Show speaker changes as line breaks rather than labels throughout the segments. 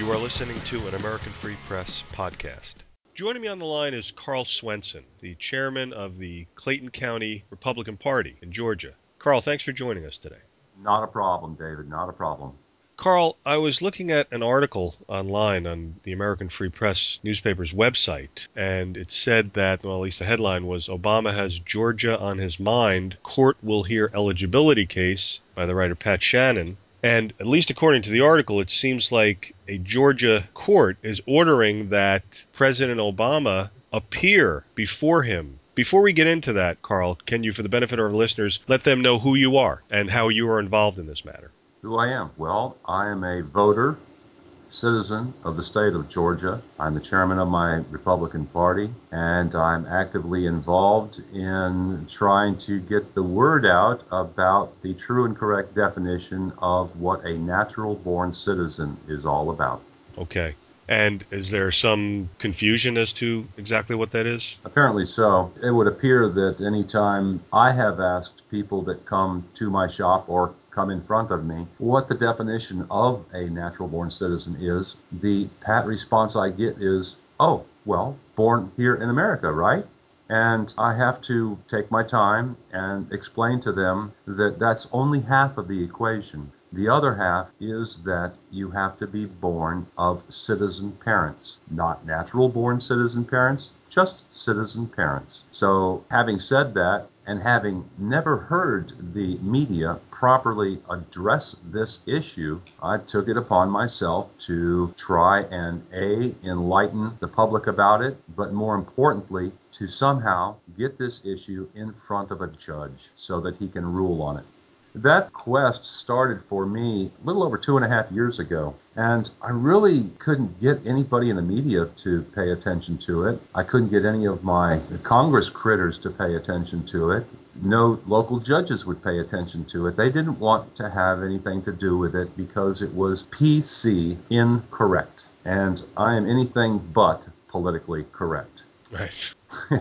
You are listening to an American Free Press podcast. Joining me on the line is Carl Swenson, the chairman of the Clayton County Republican Party in Georgia. Carl, thanks for joining us today.
Not a problem, David, not a problem.
Carl, I was looking at an article online on the American Free Press newspaper's website, and it said that, well, at least the headline was, Obama has Georgia on his mind. Court will hear eligibility case by the writer Pat Shannon. And at least according to the article, it seems like a Georgia court is ordering that President Obama appear before him. Before we get into that, Carl, can you, for the benefit of our listeners, let them know who you are and how you are involved in this matter?
Who I am? Well, I am a voter, citizen of the state of Georgia. I'm the chairman of my Republican Party, and I'm actively involved in trying to get the word out about the true and correct definition of what a natural-born citizen is all about.
Okay. And is there some confusion as to exactly what that is?
Apparently so. It would appear that anytime I have asked people that come to my shop or come in front of me what the definition of a natural-born citizen is, the pat response I get is, oh, well, born here in America, right? And I have to take my time and explain to them that that's only half of the equation. The other half is that you have to be born of citizen parents, not natural-born citizen parents, just citizen parents. So having said that, and having never heard the media properly address this issue, I took it upon myself to try and enlighten the public about it, but more importantly, to somehow get this issue in front of a judge so that he can rule on it. That quest started for me a little over 2.5 years ago, and I really couldn't get anybody in the media to pay attention to it. I couldn't get any of my Congress critters to pay attention to it. No local judges would pay attention to it. They didn't want to have anything to do with it because it was PC incorrect, and I am anything but politically correct.
Right.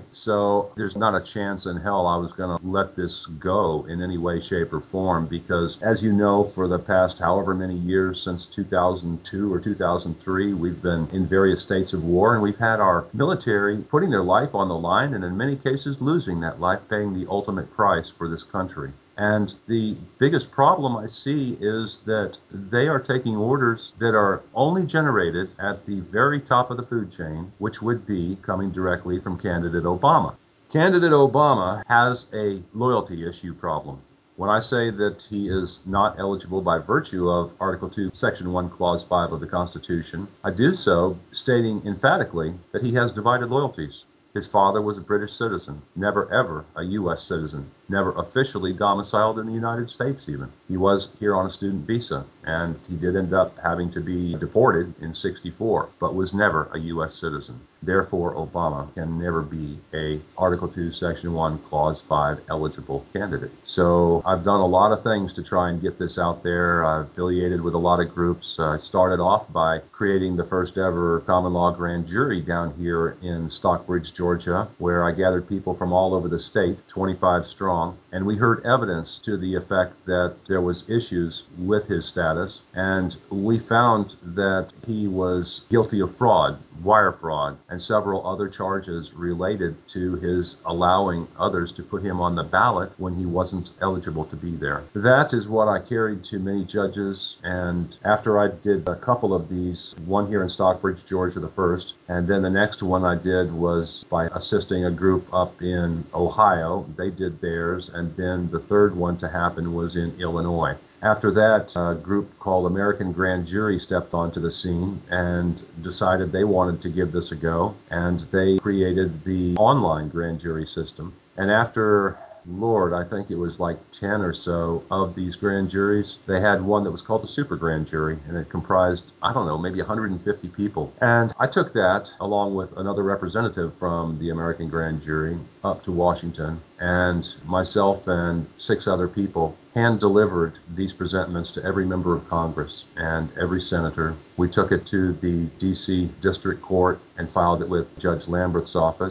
So there's not a chance in hell I was going to let this go in any way, shape, or form because, as you know, for the past however many years since 2002 or 2003, we've been in various states of war, and we've had our military putting their life on the line and in many cases losing that life, paying the ultimate price for this country. And the biggest problem I see is that they are taking orders that are only generated at the very top of the food chain, which would be coming directly from candidate Obama. Candidate Obama has a loyalty issue problem. When I say that he is not eligible by virtue of Article 2, Section 1, Clause 5 of the Constitution, I do so stating emphatically that he has divided loyalties. His father was a British citizen, never ever a U.S. citizen, never officially domiciled in the United States even. He was here on a student visa, and he did end up having to be deported in '64, but was never a U.S. citizen. Therefore, Obama can never be a Article 2, Section 1, Clause 5 eligible candidate. So I've done a lot of things to try and get this out there. I've affiliated with a lot of groups. I started off by creating the first ever common law grand jury down here in Stockbridge, Georgia, where I gathered people from all over the state, 25 strong, and we heard evidence to the effect that there was issues with his status, and we found that he was guilty of fraud, wire fraud, and several other charges related to his allowing others to put him on the ballot when he wasn't eligible to be there. That is what I carried to many judges, and after I did a couple of these, one here in Stockbridge, Georgia, the first, and then the next one I did was by assisting a group up in Ohio. They did theirs, and then the third one to happen was in Illinois. After that, a group called American Grand Jury stepped onto the scene and decided they wanted to give this a go, and they created the online grand jury system. And after Lord, I think it was like 10 or so of these grand juries. They had one that was called the super grand jury, and it comprised, I don't know, maybe 150 people. And I took that, along with another representative from the American grand jury, up to Washington, and myself and 6 other people hand-delivered these presentments to every member of Congress and every senator. We took it to the D.C. District Court and filed it with Judge Lamberth's office.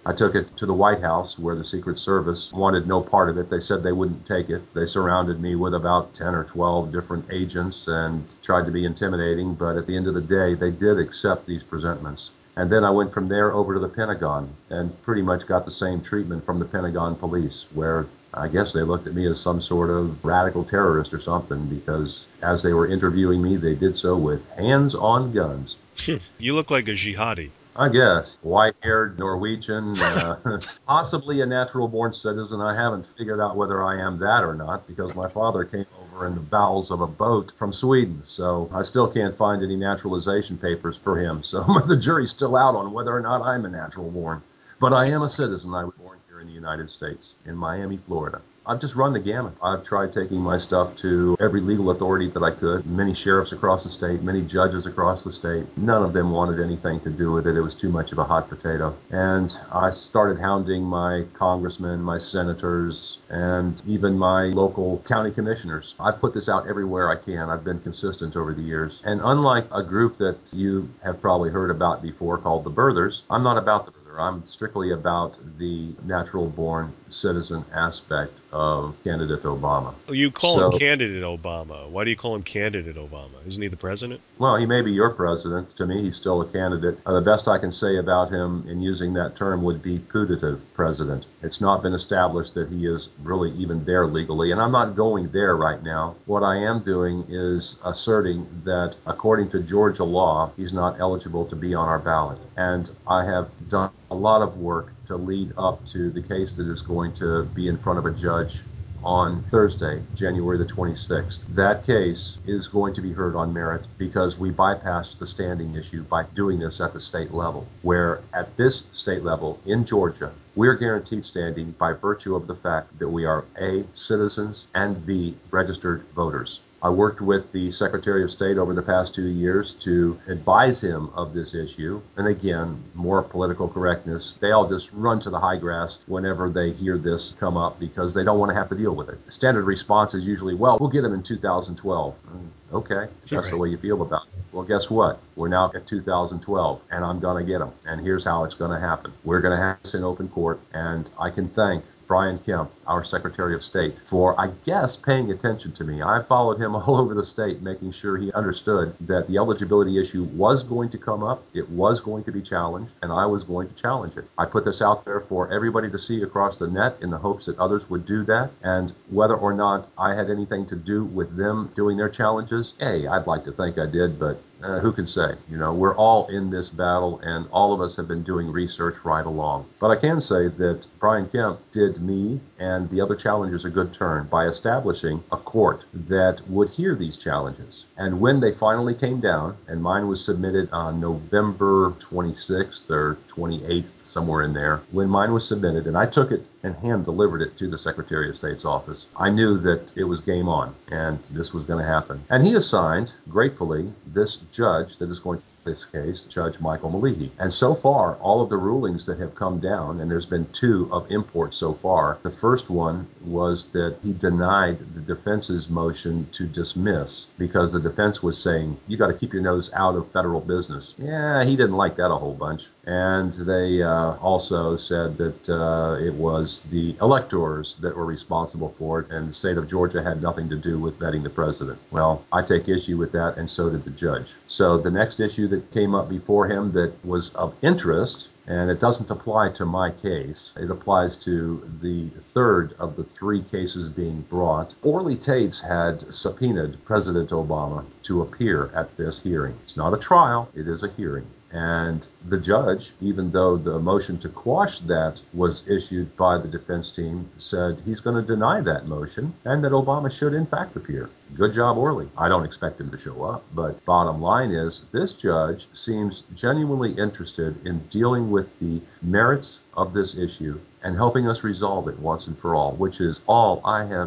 I took it to the White House where the Secret Service wanted no part of it. They said they wouldn't take it. They surrounded me with about 10 or 12 different agents and tried to be intimidating, but at the end of the day, they did accept these presentments. And then I went from there over to the Pentagon and pretty much got the same treatment from the Pentagon police, where I guess they looked at me as some sort of radical terrorist or something, because as they were interviewing me, they did so with hands on guns.
You look like a jihadi.
I guess. White-haired Norwegian, possibly a natural-born citizen. I haven't figured out whether I am that or not because my father came over in the bowels of a boat from Sweden. So I still can't find any naturalization papers for him. So the jury's still out on whether or not I'm a natural-born. But I am a citizen. I was born here in the United States, in Miami, Florida. I've just run the gamut. I've tried taking my stuff to every legal authority that I could, many sheriffs across the state, many judges across the state. None of them wanted anything to do with it. It was too much of a hot potato. And I started hounding my congressmen, my senators, and even my local county commissioners. I've put this out everywhere I can. I've been consistent over the years. And unlike a group that you have probably heard about before called the Birthers, I'm not about the Birthers. I'm strictly about the natural-born citizen aspect of candidate Obama.
Oh, you call him
So,
Candidate Obama. Why do you call him Candidate Obama? Isn't he the president?
well, he may be your president. To me, he's still a candidate. The best I can say about him in using that term would be putative president. It's not been established that he is really even there legally, and I'm not going there right now. What I am doing is asserting that according to Georgia law, he's not eligible to be on our ballot. And I have done a lot of work to lead up to the case that is going to be in front of a judge on Thursday, January the 26th. That case is going to be heard on merit because we bypassed the standing issue by doing this at the state level, where at this state level in Georgia, we're guaranteed standing by virtue of the fact that we are A, citizens, and B, registered voters. I worked with the Secretary of State over the past 2 years to advise him of this issue. And again, more political correctness. They all just run to the high grass whenever they hear this come up because they don't want to have to deal with it. The standard response is usually, well, we'll get him in 2012. Okay, if that's the
Right.
way you feel about it. Well, guess what? We're now at 2012, and I'm going to get them. And here's how it's going to happen. We're going to have this in open court, and I can thank Brian Kemp, our Secretary of State, for, I guess, paying attention to me. I followed him all over the state, making sure he understood that the eligibility issue was going to come up, it was going to be challenged, and I was going to challenge it. I put this out there for everybody to see across the net in the hopes that others would do that, and whether or not I had anything to do with them doing their challenges, hey, I'd like to think I did, but who can say? You know, we're all in this battle, and all of us have been doing research right along. But I can say that Brian Kemp did me and the other challengers a good turn by establishing a court that would hear these challenges. And when they finally came down, and mine was submitted on November 26th or 28th, somewhere in there, when mine was submitted, and I took it and hand delivered it to the Secretary of State's office, I knew that it was game on and this was going to happen. And he assigned, gratefully, this judge that is going to this case, Judge Michael Malihi. And so far, all of the rulings that have come down, and there's been two of import so far, the first one was that he denied the defense's motion to dismiss because the defense was saying, you got to keep your nose out of federal business. Yeah, he didn't like that a whole bunch. And they also said that it was the electors that were responsible for it, and the state of Georgia had nothing to do with vetting the president. Well, I take issue with that, and so did the judge. So the next issue that came up before him that was of interest, and it doesn't apply to my case. It applies to the third of the three cases being brought. Orly Tates had subpoenaed President Obama to appear at this hearing. It's not a trial, it is a hearing. And the judge, even though the motion to quash that was issued by the defense team, said he's going to deny that motion and that Obama should in fact appear. Good job, Orly. I don't expect him to show up, but bottom line is this judge seems genuinely interested in dealing with the merits of this issue and helping us resolve it once and for all, which is all I have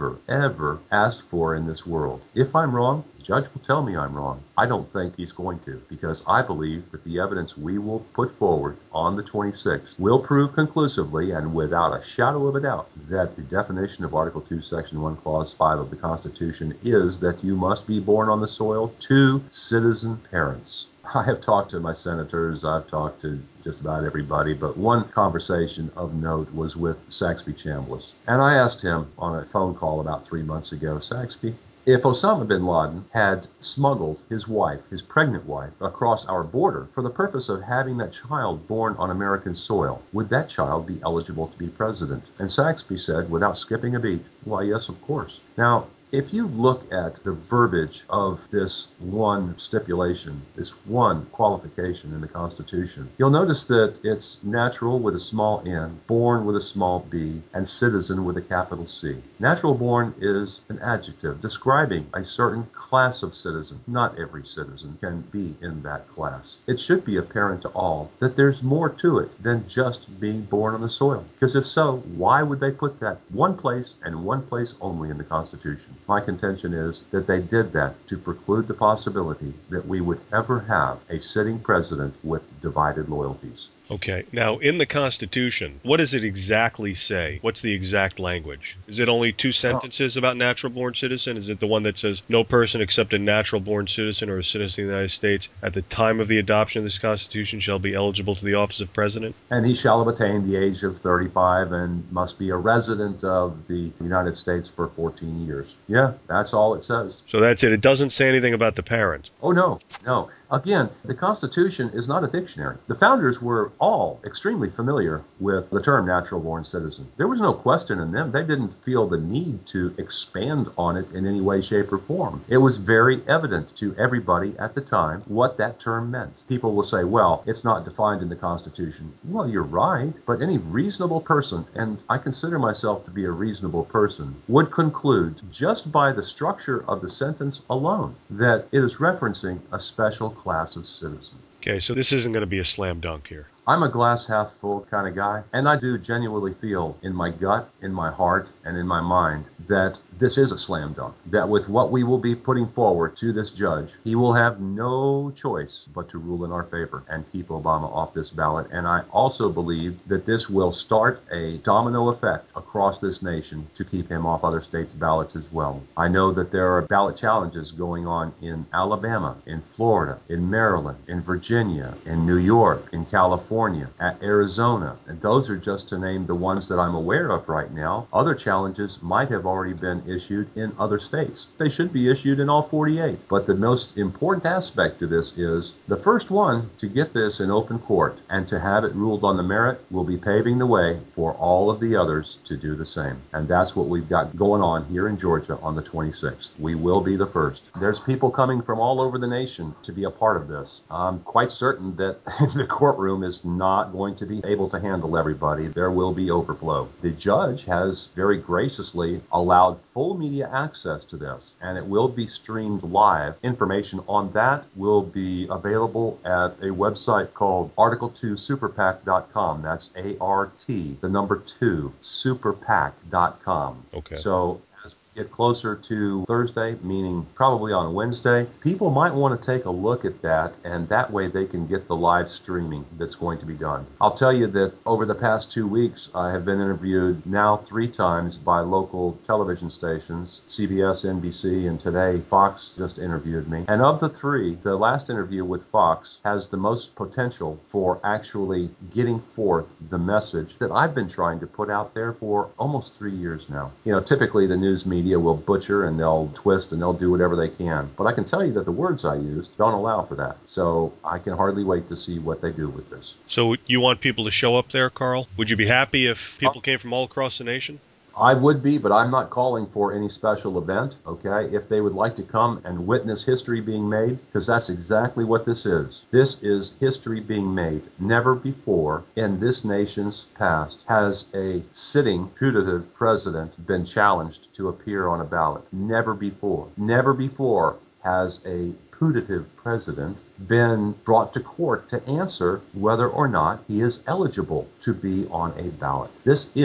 ever asked for in this world. If I'm wrong, the judge will tell me I'm wrong. I don't think he's going to, because I believe that the evidence we will put forward on the 26th will prove conclusively and without a shadow of a doubt that the definition of Article 2, Section 1, Clause 5 of the Constitution is that you must be born on the soil to citizen parents. I have talked to my senators, I've talked to just about everybody, but one conversation of note was with Saxby Chambliss. And I asked him on a phone call about 3 months ago, Saxby, if Osama bin Laden had smuggled his wife, his pregnant wife, across our border for the purpose of having that child born on American soil, would that child be eligible to be president? And Saxby said, without skipping a beat, why, yes, of course. Now, if you look at the verbiage of this one stipulation, this one qualification in the Constitution, you'll notice that it's natural with a small n, born with a small b, and citizen with a capital C. Natural born is an adjective describing a certain class of citizen. Not every citizen can be in that class. It should be apparent to all that there's more to it than just being born on the soil. Because if so, why would they put that one place and one place only in the Constitution? My contention is that they did that to preclude the possibility that we would ever have a sitting president with divided loyalties.
Okay. Now, in the Constitution, what does it exactly say? What's the exact language? Is it only two sentences about natural-born citizen? Is it the one that says, no person except a natural-born citizen or a citizen of the United States at the time of the adoption of this Constitution shall be eligible to the office of president?
And he shall have attained the age of 35 and must be a resident of the United States for 14 years. Yeah, that's all it says.
So that's it. It doesn't say anything about the parent.
Oh, no, no. Again, the Constitution is not a dictionary. The founders were all extremely familiar with the term natural-born citizen. There was no question in them. They didn't feel the need to expand on it in any way, shape, or form. It was very evident to everybody at the time what that term meant. People will say, well, it's not defined in the Constitution. Well, you're right, but any reasonable person, and I consider myself to be a reasonable person, would conclude just by the structure of the sentence alone that it is referencing a special class of citizen.
Okay, so this isn't going to be a slam dunk here.
I'm a glass half full kind of guy, and I do genuinely feel in my gut, in my heart, and in my mind that this is a slam dunk. That with what we will be putting forward to this judge, he will have no choice but to rule in our favor and keep Obama off this ballot. And I also believe that this will start a domino effect across this nation to keep him off other states' ballots as well. I know that there are ballot challenges going on in Alabama, in Florida, in Maryland, in Virginia, in New York, in California, at Arizona, and those are just to name the ones that I'm aware of right now. Other challenges might have already been issued in other states. They should be issued in all 48. But the most important aspect to this is the first one to get this in open court and to have it ruled on the merit will be paving the way for all of the others to do the same. And that's what we've got going on here in Georgia on the 26th. We will be the first. There's people coming from all over the nation to be a part of this. I'm quite certain that the courtroom is not going to be able to handle everybody. There will be overflow. The judge has very graciously allowed full media access to this, and it will be streamed live. Information on that will be available at a website called article2superpac.com. That's A-R-T, the number 2, superpac.com.
Okay.
So get closer to Thursday, meaning probably on Wednesday, people might want to take a look at that, and that way they can get the live streaming that's going to be done. I'll tell you that over the past 2 weeks, I have been interviewed now 3 times by local television stations, CBS, NBC, and today Fox just interviewed me. And of the 3, the last interview with Fox has the most potential for actually getting forth the message that I've been trying to put out there for almost 3 years now. You know, typically the news media will butcher and they'll twist and they'll do whatever they can. But I can tell you that the words I use don't allow for that. So I can hardly wait to see what they do with this.
So you want people to show up there, Carl? Would you be happy if people came from all across the nation?
I would be, but I'm not calling for any special event, okay? If they would like to come and witness history being made, because that's exactly what this is. This is history being made. Never before in this nation's past has a sitting putative president been challenged to appear on a ballot. Never before. Never before has a putative president been brought to court to answer whether or not he is eligible to be on a ballot. This is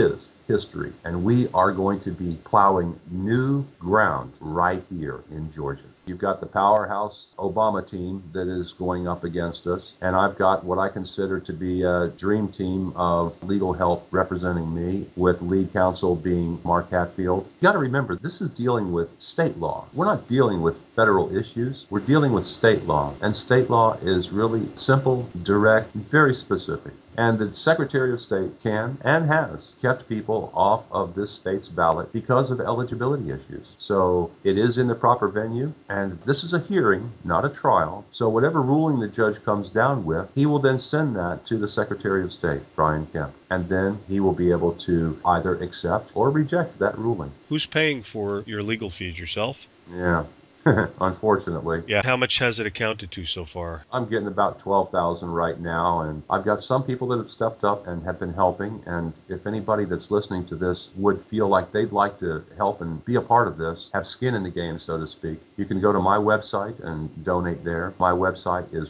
history. And we are going to be plowing new ground right here in Georgia. You've got the powerhouse Obama team that is going up against us, and I've got what I consider to be a dream team of legal help representing me, with lead counsel being Mark Hatfield. You got to remember, this is dealing with state law. We're not dealing with federal issues. We're dealing with state law, and state law is really simple, direct, very specific. And the Secretary of State can and has kept people off of this state's ballot because of eligibility issues. So it is in the proper venue, and this is a hearing, not a trial. So whatever ruling the judge comes down with, he will then send that to the Secretary of State, Brian Kemp, and then he will be able to either accept or reject that ruling.
Who's paying for your legal fees, yourself?
Yeah. Unfortunately.
Yeah. How much has it accounted to so far?
I'm getting about 12,000 right now, and I've got some people that have stepped up and have been helping. And if anybody that's listening to this would feel like they'd like to help and be a part of this, have skin in the game, so to speak, you can go to my website and donate there. My website is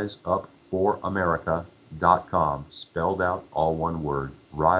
riseupforamerica.com, spelled out all one word,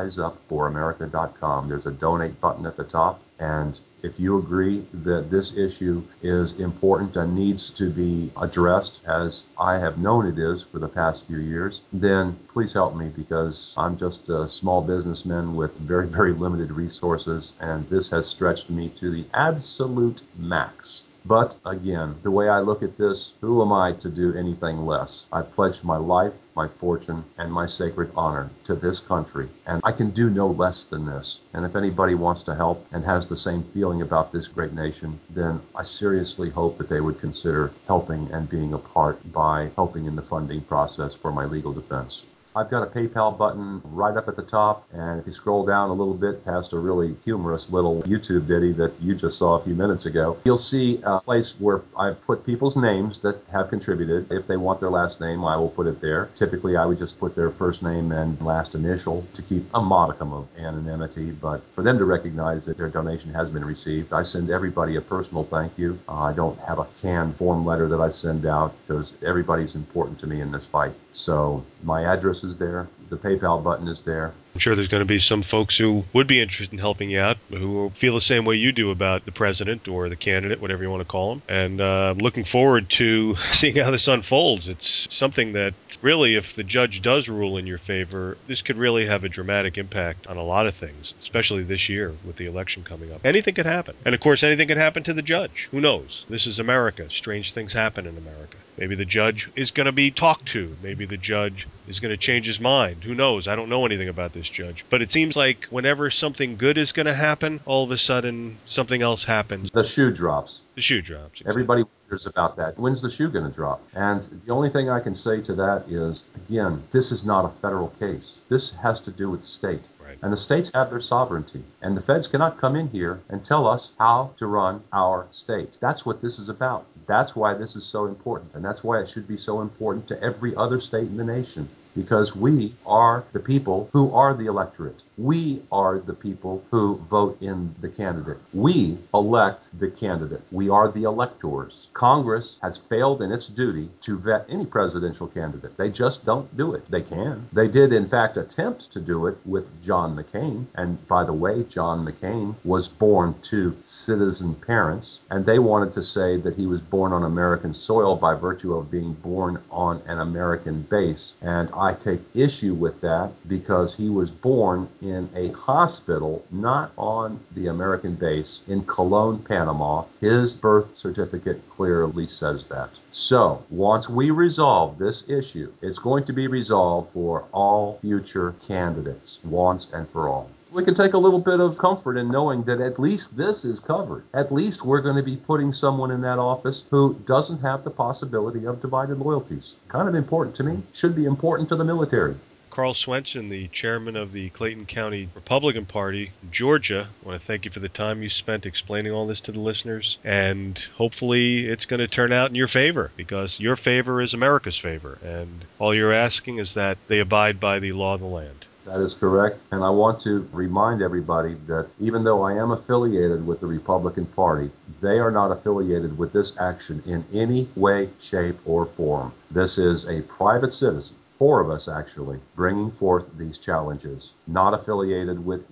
riseupforamerica.com. There's a donate button at the top, and if you agree that this issue is important and needs to be addressed, as I have known it is for the past few years, then please help me, because I'm just a small businessman with very, very limited resources, and this has stretched me to the absolute max. But again, the way I look at this, who am I to do anything less? I've pledged my life, my fortune, and my sacred honor to this country, and I can do no less than this. And if anybody wants to help and has the same feeling about this great nation, then I seriously hope that they would consider helping and being a part by helping in the funding process for my legal defense. I've got a PayPal button right up at the top, and if you scroll down a little bit past a really humorous little YouTube video that you just saw a few minutes ago, you'll see a place where I've put people's names that have contributed. If they want their last name, I will put it there. Typically, I would just put their first name and last initial to keep a modicum of anonymity, but for them to recognize that their donation has been received, I send everybody a personal thank you. I don't have a canned form letter that I send out, because everybody's important to me in this fight. So my address is there. The PayPal button is there.
I'm sure there's going to be some folks who would be interested in helping you out, who feel the same way you do about the president or the candidate, whatever you want to call him. And I'm looking forward to seeing how this unfolds. It's something that really, if the judge does rule in your favor, this could really have a dramatic impact on a lot of things, especially this year with the election coming up. Anything could happen. And of course, anything could happen to the judge. Who knows? This is America. Strange things happen in America. Maybe the judge is going to be talked to. Maybe the judge is going to change his mind. Who knows? I don't know anything about this judge. But it seems like whenever something good is going to happen, all of a sudden something else happens.
The shoe drops.
The shoe drops. Exactly.
Everybody wonders about that. When's the shoe going to drop? And the only thing I can say to that is, again, this is not a federal case. This has to do with state.
Right.
And the states have their sovereignty. And the feds cannot come in here and tell us how to run our state. That's what this is about. That's why this is so important. And that's why it should be so important to every other state in the nation. Because we are the people who are the electorate. We are the people who vote in the candidate. We elect the candidate. We are the electors. Congress has failed in its duty to vet any presidential candidate. They just don't do it. They can. They did, in fact, attempt to do it with John McCain. And by the way, John McCain was born to citizen parents, and they wanted to say that he was born on American soil by virtue of being born on an American base. And I take issue with that, because he was born in a hospital not on the American base in Cologne, Panama. His birth certificate clearly says that. So once we resolve this issue, it's going to be resolved for all future candidates, once and for all. We can take a little bit of comfort in knowing that at least this is covered. At least we're going to be putting someone in that office who doesn't have the possibility of divided loyalties. Kind of important to me. Should be important to the military.
Carl Swenson, the chairman of the Clayton County Republican Party, Georgia, I want to thank you for the time you spent explaining all this to the listeners. And hopefully it's going to turn out in your favor, because your favor is America's favor. And all you're asking is that they abide by the law of the land.
That is correct. And I want to remind everybody that even though I am affiliated with the Republican Party, they are not affiliated with this action in any way, shape, or form. This is a private citizen, 4 of us actually, bringing forth these challenges, not affiliated with any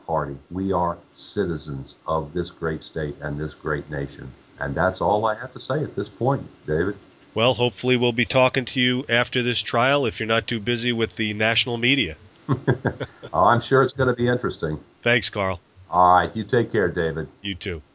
party. We are citizens of this great state and this great nation. And that's all I have to say at this point, David.
Well, hopefully we'll be talking to you after this trial if you're not too busy with the national media.
I'm sure it's going to be interesting.
Thanks, Carl.
All right. You take care, David.
You too.